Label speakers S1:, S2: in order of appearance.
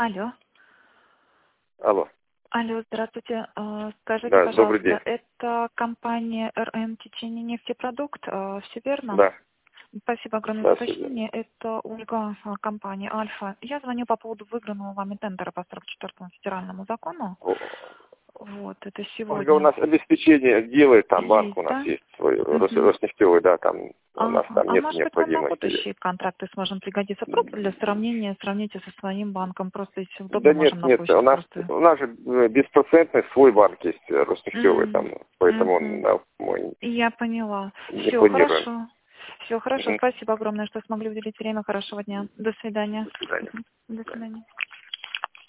S1: Алло.
S2: Алло.
S1: Алло, здравствуйте. Скажите,
S2: Да, добрый
S1: пожалуйста,
S2: день.
S1: это компания РМ Течение нефтепродукт, все верно?
S2: Да.
S1: Спасибо огромное за
S2: Да, всё верно.
S1: уточнение. Это Ольга, компания Альфа. Я звоню по поводу выигранного вами тендера по 44-му федеральному закону. Вот, это
S2: Ольга, у
S1: сегодня.
S2: нас обеспечение делает, там банк
S1: Есть,
S2: у нас
S1: да?
S2: есть свой,
S1: Мгм.
S2: Роснефтевый, да, там у нас
S1: Ага.
S2: там
S1: А
S2: нет
S1: может быть, вам на
S2: необходимости.
S1: будущие контракты сможем пригодиться? Просто для сравнения, сравните со своим банком. Просто, если удобно,
S2: Да
S1: можем
S2: нет,
S1: на
S2: нет,
S1: почту просто.
S2: у нас же беспроцентный свой банк есть, Роснефтевый, там, поэтому он,
S1: Мгм.
S2: да, мы
S1: Я поняла.
S2: не
S1: Все,
S2: планируем.
S1: хорошо. Все, хорошо.
S2: Мгм.
S1: Спасибо огромное, что смогли уделить время. Хорошего дня. До свидания.
S2: До свидания.
S1: Мгм. До
S2: Да.
S1: свидания.